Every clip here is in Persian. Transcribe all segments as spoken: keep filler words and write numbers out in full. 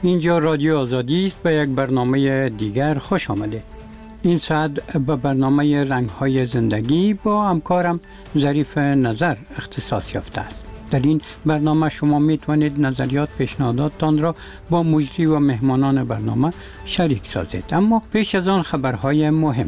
اینجا رادیو آزادی است. به یک برنامه دیگر خوش آمده. این ساعت به برنامه رنگ‌های زندگی با همکارم ظریف نظر اختصاص یافته است. در این برنامه شما میتوانید نظریات پیشنهاداتتان را با مجری و مهمانان برنامه شریک سازید. اما پیش از آن خبرهای مهم.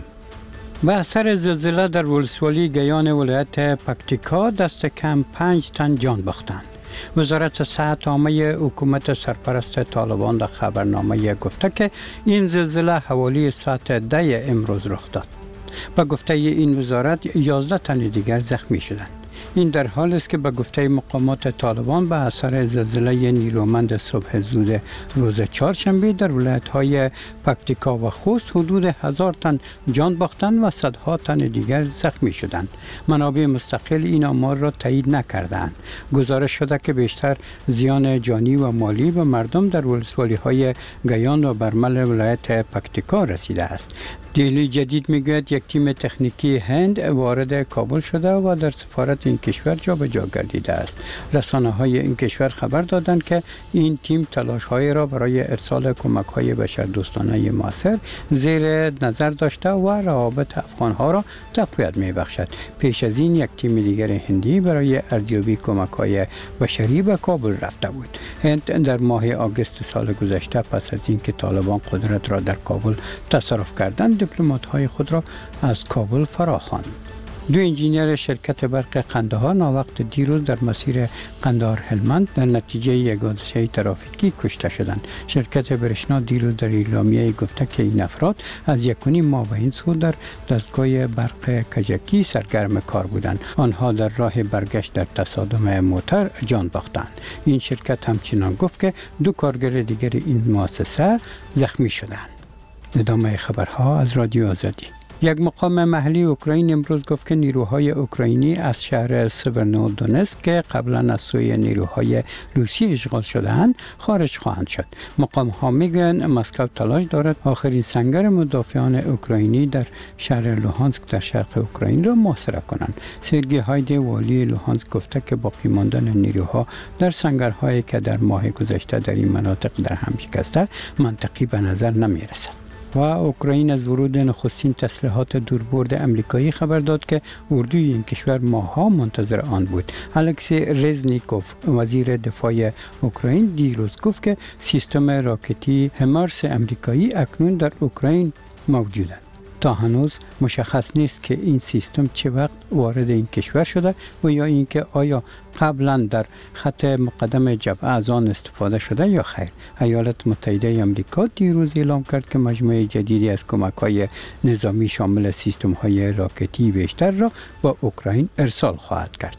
به اثر زلزله در ولسوالی گیان ولایت پکتیکا دست کم پنج تن جان باختند. وزارت صحت عامه حکومت سرپرست طالبان در خبرنامه گفته که این زلزله حوالی ساعت ده امروز رخ داد. به گفته این وزارت یازده تن دیگر زخمی شدند. این در حال است که به گفته مقامات طالبان به اثر زلزله نیرومند صبح زود روز چهارشنبه در ولایت‌های پکتیکا و خوست حدود هزار تن جان باختند و صدها تن دیگر زخمی شدند. منابع مستقل این آمار را تایید نکردند. گزارش شده که بیشتر زیان جانی و مالی به مردم در ولسوالی‌های گیان و برمل ولایت پکتیکا رسیده است. دیلی جدید میگوید یک تیم تکنیکی هند وارد کابل شده و در سفارت این کشور جابجا گردیده است. رسانه‌های این کشور خبر دادند که این تیم تلاش‌های را برای ارسال کمک‌های بشردوستانه موثر زیر نظر داشته و روابط افغان‌ها را تقویت می‌بخشد. پیش از این یک تیم دیگر هندی برای ارزیابی کمک‌های بشری به کابل رفته بود. هند در ماه آگوست سال گذشته پس از اینکه طالبان قدرت را در کابل تصرف کردند، دیپلمات‌های خود را از کابل فراخواند. دو انجینیر شرکت برق قندهار ناوقت دیروز در مسیر قندهار هلمند در نتیجه یک حادثه ترافیکی کشته شدند. شرکت برشنا دیروز در اعلامیه گفته که این افراد از یک و نیم ماه به این سو در دستگاه برق کجکی سرگرم کار بودند. آنها در راه برگشت در تصادم موتر جان باختند. این شرکت همچنان گفت که دو کارگر دیگر این مؤسسه زخمی شدند. ادامه خبرها از رادیو آزادی. یک مقام محلی اوکراین امروز گفت که نیروهای اوکراینی از شهر سورنودونتسک که قبلا از سوی نیروهای روسی اشغال شده‌اند خارج خواهند شد. مقام ها میگویند مسکو تلاش دارد آخرین سنگر مدافعان اوکراینی در شهر لوهانسک در شرق اوکراین را محاصره کنند. سرگی هایدی والی لوهانسک گفته که باقی ماندن نیروها در سنگرهایی که در ماه گذشته در این مناطق در هم شکسته منطقی به نظر نمی رسد. و اوکراین از ورود نخستین تسلیحات دوربرد امریکایی خبر داد که اردوی این کشور ماه‌ها منتظر آن بود. الکسی رزنیکوف وزیر دفاع اوکراین دیروز گفت که سیستم راکتی همارس امریکایی اکنون در اوکراین موجود است. تا هنوز مشخص نیست که این سیستم چه وقت وارد این کشور شده و یا اینکه آیا قبلا در خط مقدم جبهه از آن استفاده شده یا خیر. ایالات متحده آمریکا دیروز اعلام کرد که مجموعه جدیدی از کمک‌های نظامی شامل سیستم‌های راکتی بیشتر را به اوکراین ارسال خواهد کرد.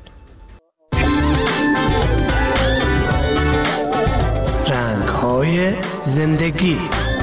رنگ‌های زندگی.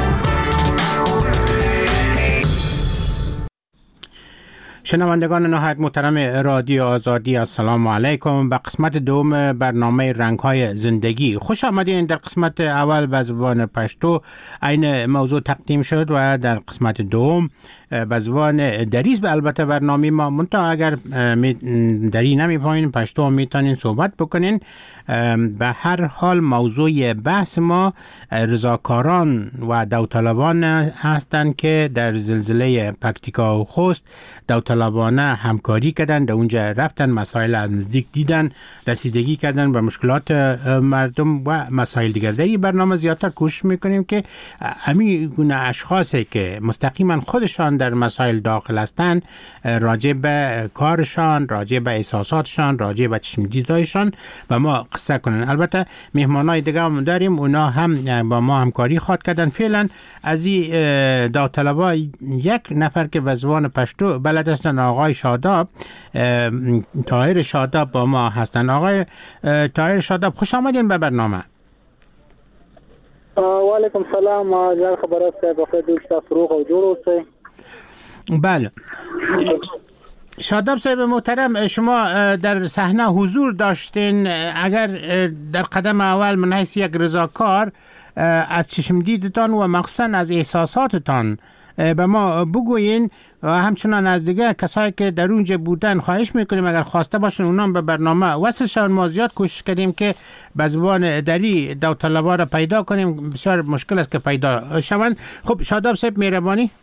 شنوندگان نهایت محترم رادیو آزادی، السلام علیکم. به قسمت دوم برنامه رنگ‌های زندگی خوش آمدین. در قسمت اول به زبان پشتو این موضوع تقدیم شد و در قسمت دوم به زبان دریز به البته برنامه ما منتها اگر دری نمی پایین پشتو میتونین صحبت بکنین. به هر حال موضوع بحث ما رضاکاران و داوطلبان هستند که در زلزله پکتیکا و خوست داوطلبانه همکاری کردن، در اونجا رفتن، مسائل از نزدیک دیدن، رسیدگی کردن به مشکلات مردم و مسائل دیگر. در این برنامه زیادتر کوشش میکنیم که همین گونه اشخاصی که مستقیما خودشان در مسائل داخل هستند راجع به کارشان، راجع به احساساتشان، راجع به چشم دیدایشان با ما قصه کنن. البته مهمانای دیگه هم داریم، اونا هم با ما همکاری خواهد کردن. فعلا از این داوطلبا یک نفر که به زبان پشتو بلد هستن آقای شاداب، طاهر شاداب با ما هستن. آقای طاهر شاداب خوش آمدین به برنامه. و علیکم سلام. جان خبر است که بخیر دوست فروغ و جور اوسئ. بله شاداب صاحب محترم، شما در صحنه حضور داشتین. اگر در قدم اول من حیث یک رضاکار از چشم دیدتان و مخصوصا از احساساتتان به ما بگوین. همچنان از دیگه کسایی که در اونجا بودن خواهش میکنیم اگر خواسته باشن اونام به برنامه وصل شون. ما زیاد کوشش کردیم که به زبان دری داوطلبا را پیدا کنیم، بسیار مشکل است که پیدا شوند. خب شاداب صاحب مهربانی.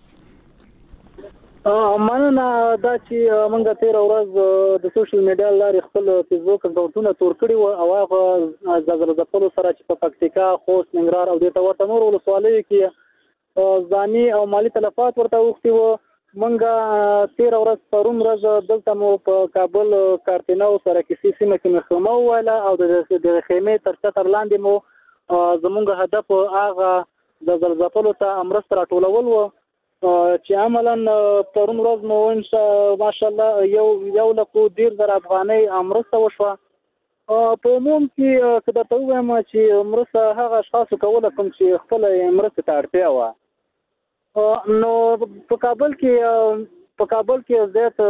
مننه. دا چې موږ تیر ورځ د سوشل میډیا لارې خپل فیسبوک اکاونټونه تور کړي وو او هغه زلزله ځپلو سره چې په پکتیکا، خوست، ننګرهار او دې ته ورته نورو ولسوالیو کې ځاني او مالي تلفات ورته اوښتي وو. موږ تیر ورځ پرون ورځ دلته مو په کابل کارتینو سرکیسي سیمه کې مې خیمه وویله او د دغې خیمې تر چتر لاندې مو زموږ هدف هغه د زلزله ځپلو ته مرسته راټولول وو چې عملاً پرون ورځ مو انشاء ماشاءالله یو یو لکو دېرش زره افغانۍ مرسته وشوه. په عموم کې که درته ووایم چې مرسته هغه اشخاصو کوله کوم چې خپله مرستې ته اړتیا وه. نو په کابل کې په کابل کې زیات